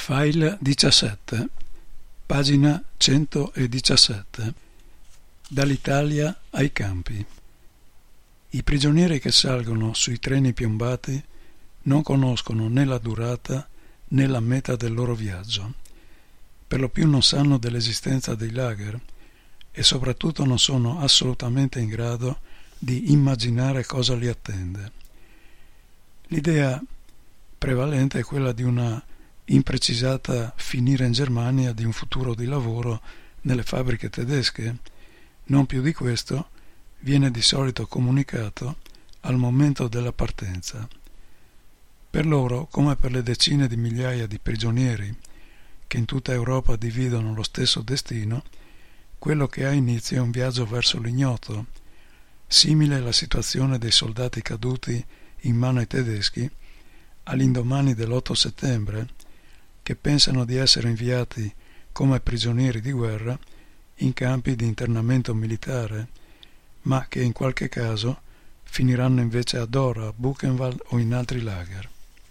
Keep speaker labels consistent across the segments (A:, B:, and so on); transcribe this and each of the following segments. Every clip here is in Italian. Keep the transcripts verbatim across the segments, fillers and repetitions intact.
A: File diciassette, pagina centodiciassette. Dall'Italia ai campi. I prigionieri che salgono sui treni piombati non conoscono né la durata né la meta del loro viaggio. Per lo più non sanno dell'esistenza dei lager e soprattutto non sono assolutamente in grado di immaginare cosa li attende. L'idea prevalente è quella di una imprecisata finire in Germania di un futuro di lavoro nelle fabbriche tedesche. Non più di questo viene di solito comunicato al momento della partenza. Per loro, come per le decine di migliaia di prigionieri che in tutta Europa dividono lo stesso destino, quello che ha inizio è un viaggio verso l'ignoto, simile alla situazione dei soldati caduti in mano ai tedeschi all'indomani dell'otto settembre, che pensano di essere inviati come prigionieri di guerra in campi di internamento militare, ma che in qualche caso finiranno invece a Dora, Buchenwald o in altri lager.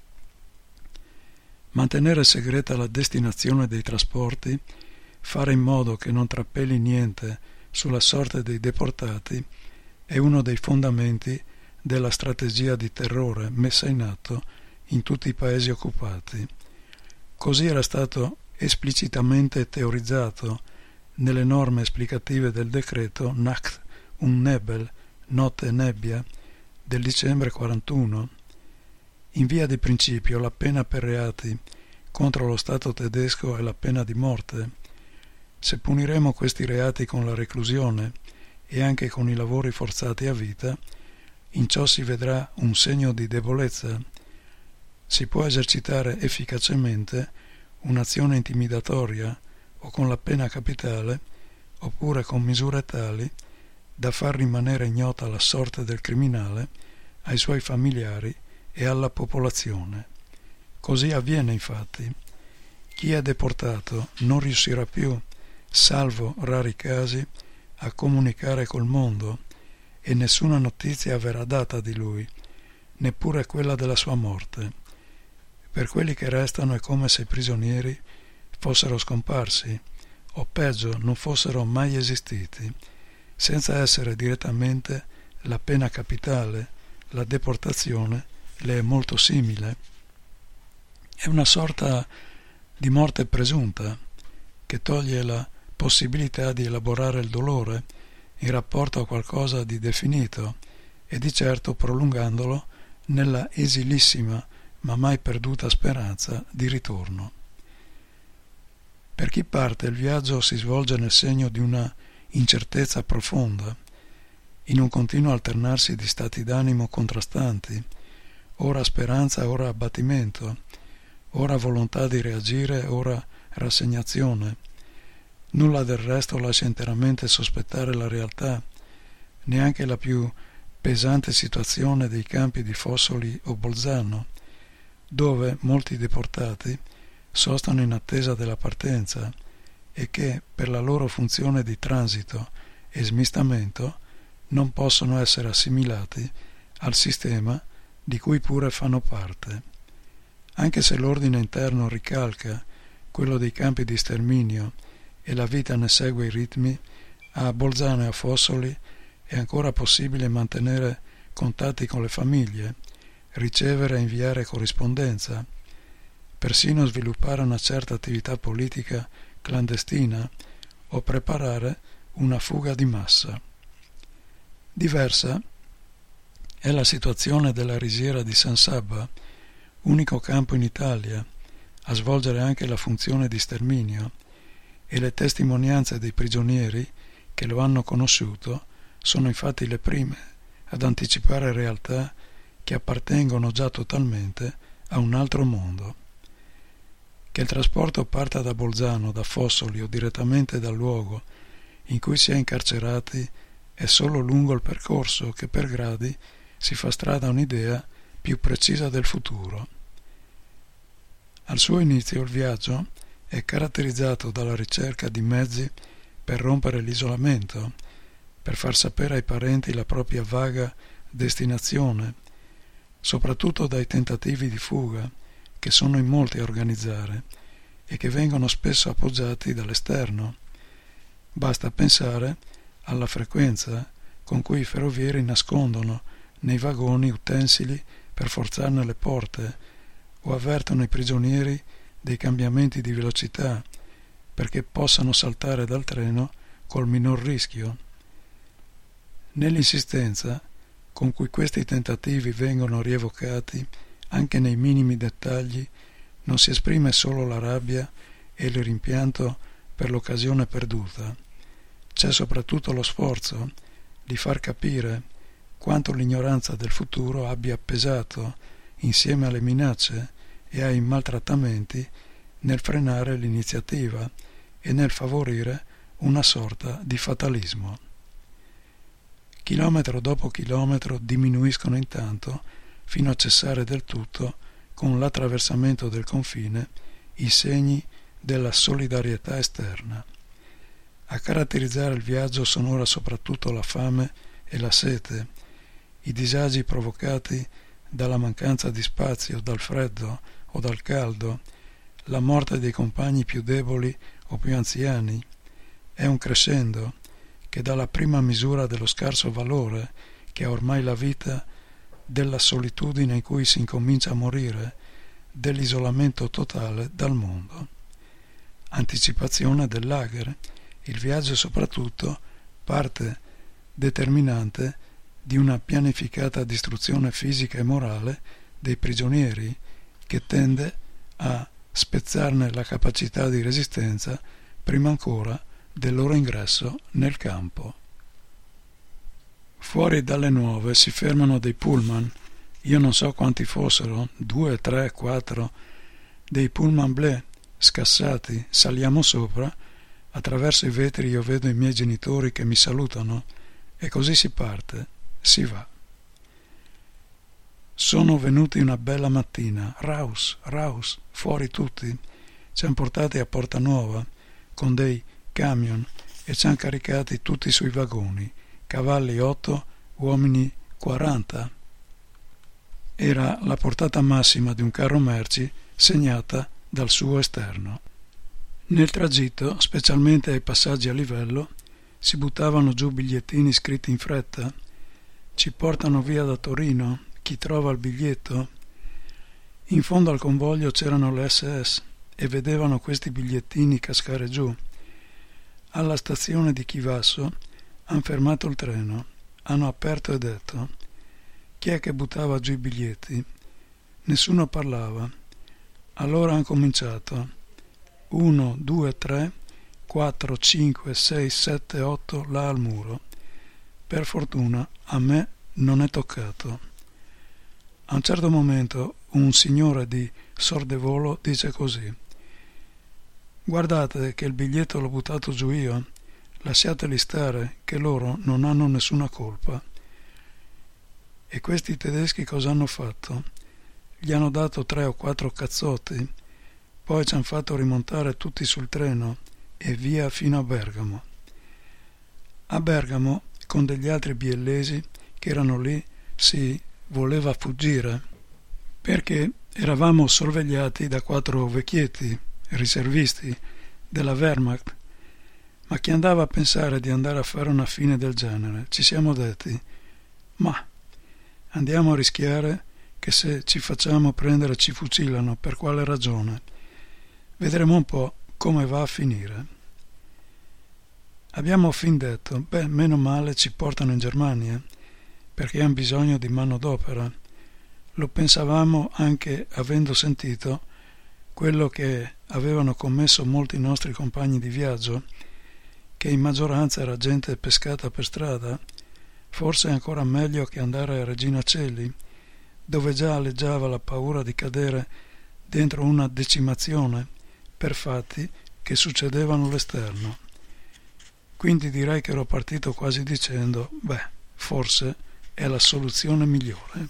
A: Mantenere segreta la destinazione dei trasporti, fare in modo che non trappeli niente sulla sorte dei deportati, è uno dei fondamenti della strategia di terrore messa in atto in tutti i paesi occupati. Così era stato esplicitamente teorizzato nelle norme esplicative del decreto Nacht und Nebel, notte e nebbia, del dicembre quarantuno. In via di principio la pena per reati contro lo Stato tedesco è la pena di morte. Se puniremo questi reati con la reclusione e anche con i lavori forzati a vita, in ciò si vedrà un segno di debolezza. Si può esercitare efficacemente un'azione intimidatoria o con la pena capitale oppure con misure tali da far rimanere ignota la sorte del criminale ai suoi familiari e alla popolazione. Così avviene infatti. Chi è deportato non riuscirà più, salvo rari casi, a comunicare col mondo e nessuna notizia verrà data di lui, neppure quella della sua morte. Per quelli che restano è come se i prigionieri fossero scomparsi, o peggio non fossero mai esistiti, senza essere direttamente la pena capitale. La deportazione le è molto simile. È una sorta di morte presunta che toglie la possibilità di elaborare il dolore in rapporto a qualcosa di definito e di certo prolungandolo nella esilissima ma mai perduta speranza di ritorno. Per chi parte il viaggio si svolge nel segno di una incertezza profonda, in un continuo alternarsi di stati d'animo contrastanti, ora speranza, ora abbattimento, ora volontà di reagire, ora rassegnazione. Nulla del resto lascia interamente sospettare la realtà, neanche la più pesante situazione dei campi di Fossoli o Bolzano, dove molti deportati sostano in attesa della partenza e che, per la loro funzione di transito e smistamento, non possono essere assimilati al sistema di cui pure fanno parte. Anche se l'ordine interno ricalca quello dei campi di sterminio e la vita ne segue i ritmi, a Bolzano e a Fossoli è ancora possibile mantenere contatti con le famiglie, ricevere e inviare corrispondenza, persino sviluppare una certa attività politica clandestina o preparare una fuga di massa. Diversa è la situazione della risiera di San Sabba, unico campo in Italia a svolgere anche la funzione di sterminio, e le testimonianze dei prigionieri che lo hanno conosciuto sono infatti le prime ad anticipare realtà che appartengono già totalmente a un altro mondo. Che il trasporto parta da Bolzano, da Fossoli o direttamente dal luogo in cui si è incarcerati è solo lungo il percorso che per gradi si fa strada un'idea più precisa del futuro. Al suo inizio il viaggio è caratterizzato dalla ricerca di mezzi per rompere l'isolamento, per far sapere ai parenti la propria vaga destinazione, soprattutto dai tentativi di fuga che sono in molti a organizzare e che vengono spesso appoggiati dall'esterno. Basta pensare alla frequenza con cui i ferrovieri nascondono nei vagoni utensili per forzarne le porte o avvertono i prigionieri dei cambiamenti di velocità perché possano saltare dal treno col minor rischio. Nell'insistenza con cui questi tentativi vengono rievocati anche nei minimi dettagli non si esprime solo la rabbia e il rimpianto per l'occasione perduta, c'è soprattutto lo sforzo di far capire quanto l'ignoranza del futuro abbia pesato, insieme alle minacce e ai maltrattamenti, nel frenare l'iniziativa e nel favorire una sorta di fatalismo. Chilometro dopo chilometro diminuiscono intanto, fino a cessare del tutto, con l'attraversamento del confine, i segni della solidarietà esterna. A caratterizzare il viaggio sono ora soprattutto la fame e la sete, i disagi provocati dalla mancanza di spazio, dal freddo o dal caldo, la morte dei compagni più deboli o più anziani. È un crescendo che dà la prima misura dello scarso valore che ha ormai la vita, della solitudine in cui si incomincia a morire, dell'isolamento totale dal mondo. Anticipazione del lager. Il viaggio è soprattutto parte determinante di una pianificata distruzione fisica e morale dei prigionieri che tende a spezzarne la capacità di resistenza prima ancora del loro ingresso nel campo. Fuori dalle nuove si fermano dei pullman, io non so quanti fossero, due, tre, quattro, dei pullman bleu, scassati, saliamo sopra, attraverso i vetri io vedo i miei genitori che mi salutano e così si parte, si va. Sono venuti una bella mattina, raus, raus, fuori tutti, ci han portati a Porta Nuova con dei camion e ci han caricati tutti sui vagoni, cavalli otto, uomini quaranta. Era la portata massima di un carro merci segnata dal suo esterno. Nel tragitto, specialmente ai passaggi a livello, si buttavano giù bigliettini scritti in fretta. Ci portano via da Torino, chi trova il biglietto. In fondo al convoglio c'erano le esse esse e vedevano questi bigliettini cascare giù. Alla stazione di Chivasso han fermato il treno, hanno aperto e detto: chi è che buttava giù i biglietti? Nessuno parlava. Allora han cominciato: uno, due, tre, quattro, cinque, sei, sette, otto là al muro. Per fortuna a me non è toccato. A un certo momento un signore di Sordevolo dice così: guardate che il biglietto l'ho buttato giù io, lasciateli stare che loro non hanno nessuna colpa. E questi tedeschi cosa hanno fatto? Gli hanno dato tre o quattro cazzotti, poi ci hanno fatto rimontare tutti sul treno e via fino a Bergamo. A Bergamo, con degli altri biellesi che erano lì, si voleva fuggire, perché eravamo sorvegliati da quattro vecchietti, riservisti della Wehrmacht. Ma chi andava a pensare di andare a fare una fine del genere? Ci siamo detti: ma andiamo a rischiare che se ci facciamo prendere ci fucilano, per quale ragione? Vedremo un po' come va a finire. Abbiamo fin detto: beh, meno male ci portano in Germania, perché hanno bisogno di manodopera. Lo pensavamo anche avendo sentito quello che avevano commesso molti nostri compagni di viaggio, che in maggioranza era gente pescata per strada. Forse è ancora meglio che andare a Regina Coeli, dove già aleggiava la paura di cadere dentro una decimazione per fatti che succedevano all'esterno. Quindi direi che ero partito quasi dicendo: beh, forse è la soluzione migliore.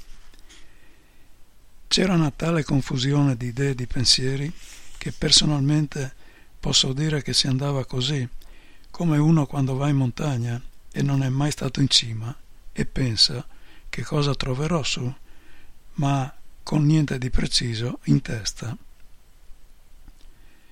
A: C'era una tale confusione di idee e di pensieri che personalmente posso dire che si andava così, come uno quando va in montagna e non è mai stato in cima e pensa: che cosa troverò su, ma con niente di preciso in testa.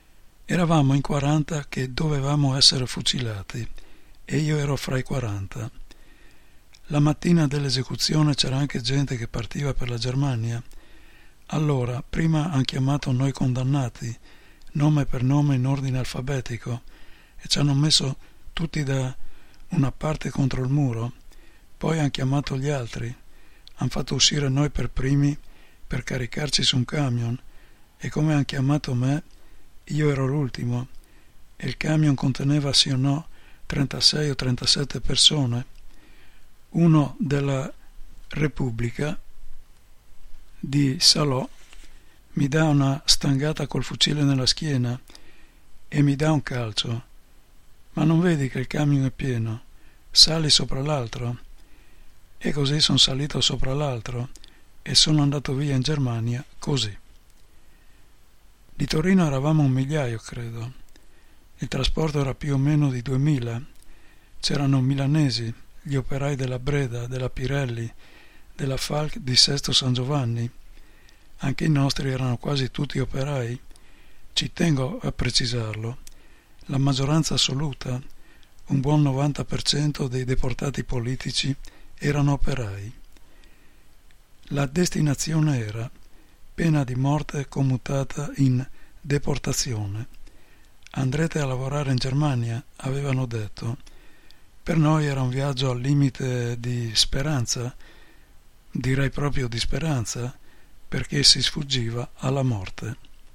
A: Eravamo in quaranta che dovevamo essere fucilati e io ero fra i quaranta. La mattina dell'esecuzione c'era anche gente che partiva per la Germania. Allora, prima han chiamato noi condannati, nome per nome in ordine alfabetico, e ci hanno messo tutti da una parte contro il muro. Poi han chiamato gli altri, han fatto uscire noi per primi per caricarci su un camion, e come han chiamato me, io ero l'ultimo, e il camion conteneva sì o no trentasei o trentasette persone. Uno della Repubblica di Salò mi dà una stangata col fucile nella schiena e mi dà un calcio. Ma non vedi che il camion è pieno? Sali sopra l'altro. E così sono salito sopra l'altro e sono andato via in Germania così. Di Torino eravamo un migliaio, credo. Il trasporto era più o meno di duemila. C'erano milanesi, gli operai della Breda, della Pirelli, della Falck di Sesto San Giovanni. Anche i nostri erano quasi tutti operai. Ci tengo a precisarlo. La maggioranza assoluta, un buon novanta per cento dei deportati politici, erano operai. La destinazione era pena di morte commutata in deportazione. Andrete a lavorare in Germania, avevano detto. Per noi era un viaggio al limite di speranza, direi proprio di speranza, perché si sfuggiva alla morte.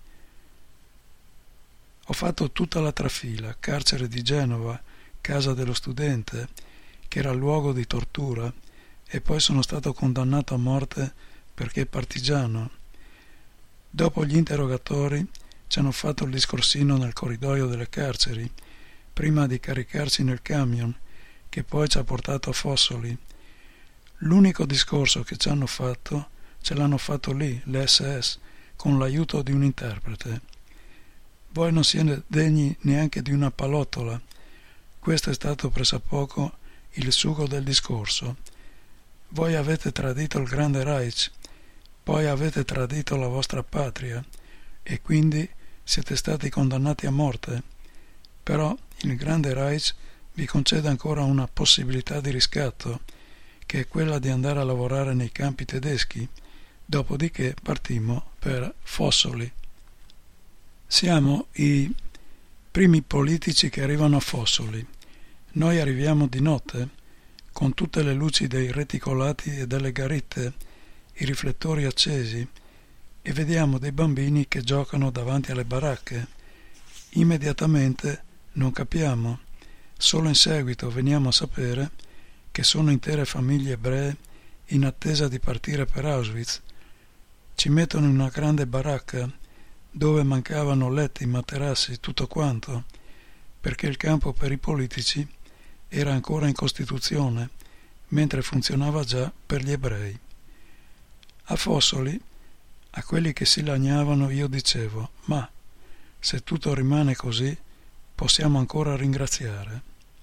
A: Ho fatto tutta la trafila, carcere di Genova, casa dello studente, che era luogo di tortura, e poi sono stato condannato a morte perché partigiano. Dopo gli interrogatori ci hanno fatto il discorsino nel corridoio delle carceri, prima di caricarci nel camion, che poi ci ha portato a Fossoli. L'unico discorso che ci hanno fatto, ce l'hanno fatto lì, le esse esse, con l'aiuto di un interprete. Voi non siete degni neanche di una pallottola. Questo è stato pressappoco il sugo del discorso. Voi avete tradito il grande Reich, poi avete tradito la vostra patria e quindi siete stati condannati a morte. Però il grande Reich vi concede ancora una possibilità di riscatto, che è quella di andare a lavorare nei campi tedeschi, dopodiché partimmo per Fossoli. Siamo i primi politici che arrivano a Fossoli. Noi arriviamo di notte, con tutte le luci dei reticolati e delle garitte, i riflettori accesi, e vediamo dei bambini che giocano davanti alle baracche. Immediatamente non capiamo, solo in seguito veniamo a sapere che sono intere famiglie ebree in attesa di partire per Auschwitz. Ci mettono in una grande baracca dove mancavano letti, materassi, tutto quanto, perché il campo per i politici era ancora in Costituzione, mentre funzionava già per gli ebrei. A Fossoli, a quelli che si lagnavano, io dicevo: ma se tutto rimane così, possiamo ancora ringraziare.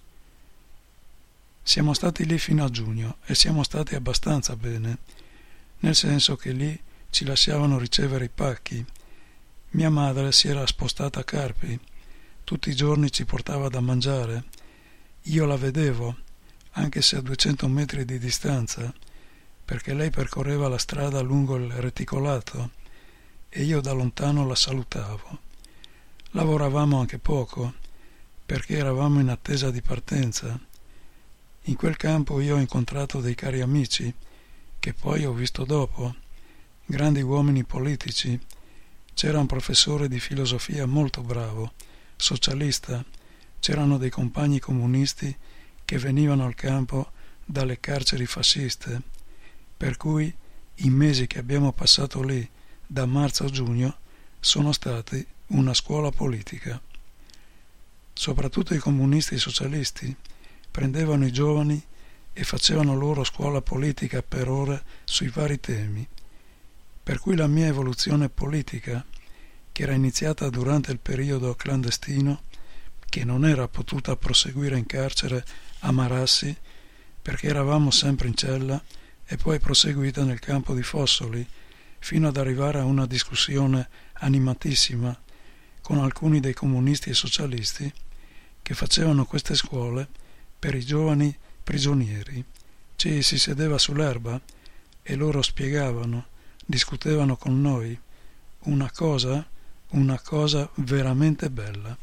A: Siamo stati lì fino a giugno e siamo stati abbastanza bene, nel senso che lì ci lasciavano ricevere i pacchi. Mia madre si era spostata a Carpi, tutti i giorni ci portava da mangiare. Io la vedevo, anche se a duecento metri di distanza, perché lei percorreva la strada lungo il reticolato e io da lontano la salutavo. Lavoravamo anche poco, perché eravamo in attesa di partenza. In quel campo io ho incontrato dei cari amici, che poi ho visto dopo, grandi uomini politici. C'era un professore di filosofia molto bravo, socialista, c'erano dei compagni comunisti che venivano al campo dalle carceri fasciste, per cui i mesi che abbiamo passato lì, da marzo a giugno, sono stati una scuola politica. Soprattutto i comunisti e i socialisti prendevano i giovani e facevano loro scuola politica per ore sui vari temi, per cui la mia evoluzione politica, che era iniziata durante il periodo clandestino, che non era potuta proseguire in carcere a Marassi perché eravamo sempre in cella, e poi proseguita nel campo di Fossoli, fino ad arrivare a una discussione animatissima con alcuni dei comunisti e socialisti che facevano queste scuole per i giovani prigionieri. Ci si sedeva sull'erba e loro spiegavano, discutevano con noi, una cosa, una cosa veramente bella.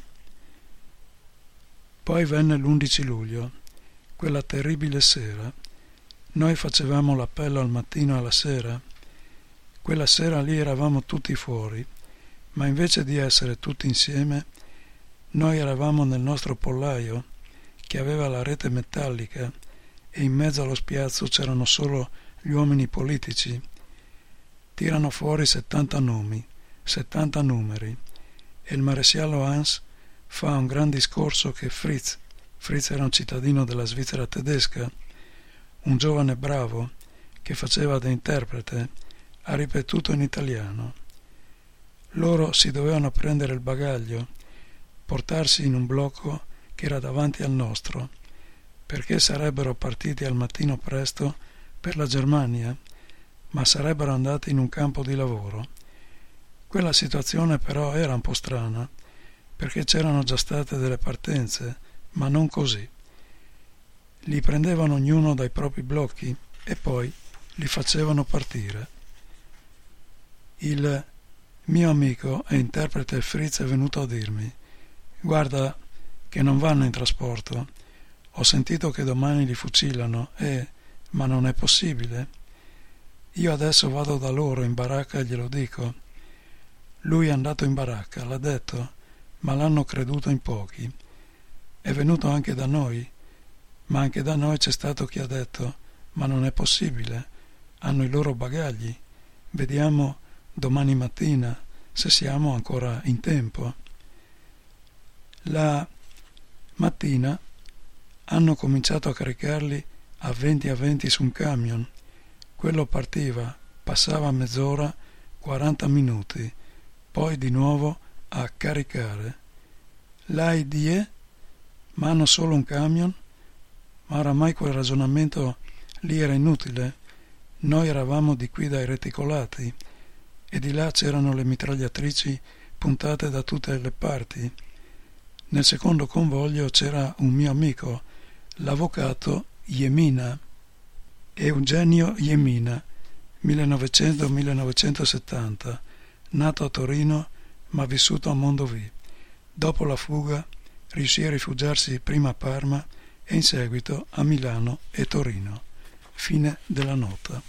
A: Poi venne l'undici luglio, quella terribile sera. Noi facevamo l'appello al mattino e alla sera. Quella sera lì eravamo tutti fuori, ma invece di essere tutti insieme, noi eravamo nel nostro pollaio, che aveva la rete metallica, e in mezzo allo spiazzo c'erano solo gli uomini politici. Tirano fuori settanta nomi, settanta numeri, e il maresciallo Hans fa un gran discorso che Fritz, Fritz era un cittadino della Svizzera tedesca, un giovane bravo che faceva da interprete, ha ripetuto in italiano. Loro si dovevano prendere il bagaglio, portarsi in un blocco che era davanti al nostro, perché sarebbero partiti al mattino presto per la Germania, ma sarebbero andati in un campo di lavoro. Quella situazione però era un po' strana, perché c'erano già state delle partenze, ma non così. Li prendevano ognuno dai propri blocchi e poi li facevano partire. Il mio amico e interprete Fritz è venuto a dirmi: guarda che non vanno in trasporto, ho sentito che domani li fucilano e, ma non è possibile. Io adesso vado da loro in baracca e glielo dico. Lui è andato in baracca, l'ha detto, ma l'hanno creduto in pochi. È venuto anche da noi, ma anche da noi c'è stato chi ha detto: ma non è possibile, hanno i loro bagagli, vediamo domani mattina se siamo ancora in tempo. La mattina hanno cominciato a caricarli a venti a venti su un camion. Quello partiva, passava mezz'ora, quaranta minuti, poi di nuovo a caricare. La idea, ma hanno solo un camion? Ma oramai quel ragionamento lì era inutile. Noi eravamo di qui dai reticolati e di là c'erano le mitragliatrici puntate da tutte le parti. Nel secondo convoglio c'era un mio amico, l'avvocato Jemina, Eugenio Jemina, millenovecento millenovecentosettanta, nato a Torino ma vissuto a Mondovì. Dopo la fuga riuscì a rifugiarsi prima a Parma e in seguito a Milano e Torino. Fine della nota.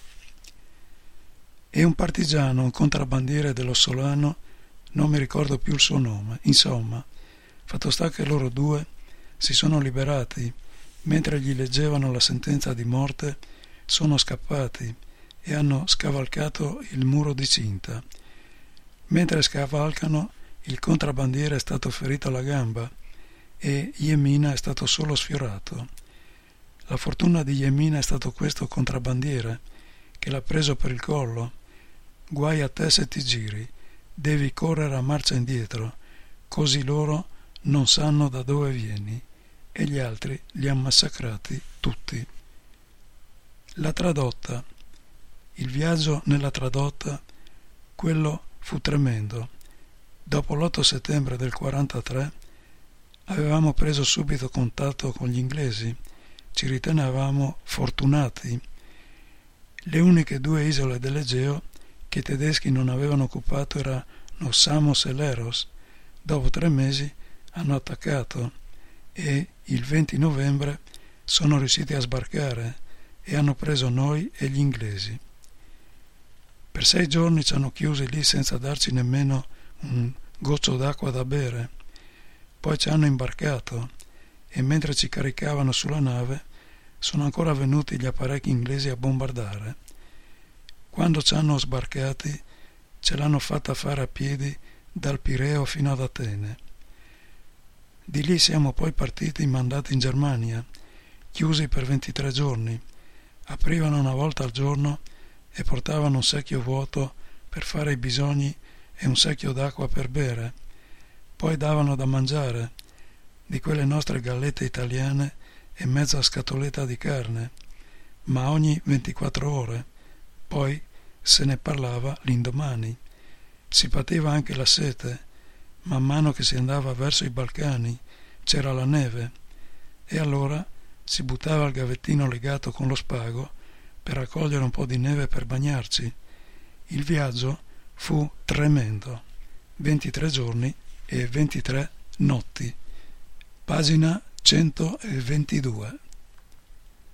A: E un partigiano, un contrabbandiere dello Solano, non mi ricordo più il suo nome. Insomma, fatto sta che loro due si sono liberati. Mentre gli leggevano la sentenza di morte, sono scappati e hanno scavalcato il muro di cinta. Mentre scavalcano, il contrabbandiere è stato ferito alla gamba e Jemina è stato solo sfiorato. La fortuna di Jemina è stato questo contrabbandiere che l'ha preso per il collo. Guai a te se ti giri, devi correre a marcia indietro, così loro non sanno da dove vieni, e gli altri li ha massacrati tutti. La tradotta. Il viaggio nella tradotta, quello fu tremendo. Dopo l'otto settembre del quarantatré avevamo preso subito contatto con gli inglesi, ci ritenevamo fortunati. Le uniche due isole dell'Egeo che i tedeschi non avevano occupato erano Samos e Leros. Dopo tre mesi hanno attaccato e il venti novembre sono riusciti a sbarcare e hanno preso noi e gli inglesi. Per sei giorni ci hanno chiusi lì senza darci nemmeno un goccio d'acqua da bere. Poi ci hanno imbarcato e mentre ci caricavano sulla nave sono ancora venuti gli apparecchi inglesi a bombardare. Quando ci hanno sbarcati ce l'hanno fatta fare a piedi dal Pireo fino ad Atene. Di lì siamo poi partiti mandati in Germania, chiusi per ventitré giorni. Aprivano una volta al giorno e portavano un secchio vuoto per fare i bisogni e un secchio d'acqua per bere. Poi davano da mangiare, di quelle nostre gallette italiane e mezza scatoletta di carne, ma ogni ventiquattro ore. Poi se ne parlava l'indomani. Si pativa anche la sete, Man mano che si andava verso i Balcani c'era la neve e allora si buttava il gavettino legato con lo spago per raccogliere un po' di neve per bagnarci. Il viaggio fu tremendo, ventitré giorni e ventitré notti. Pagina centoventidue.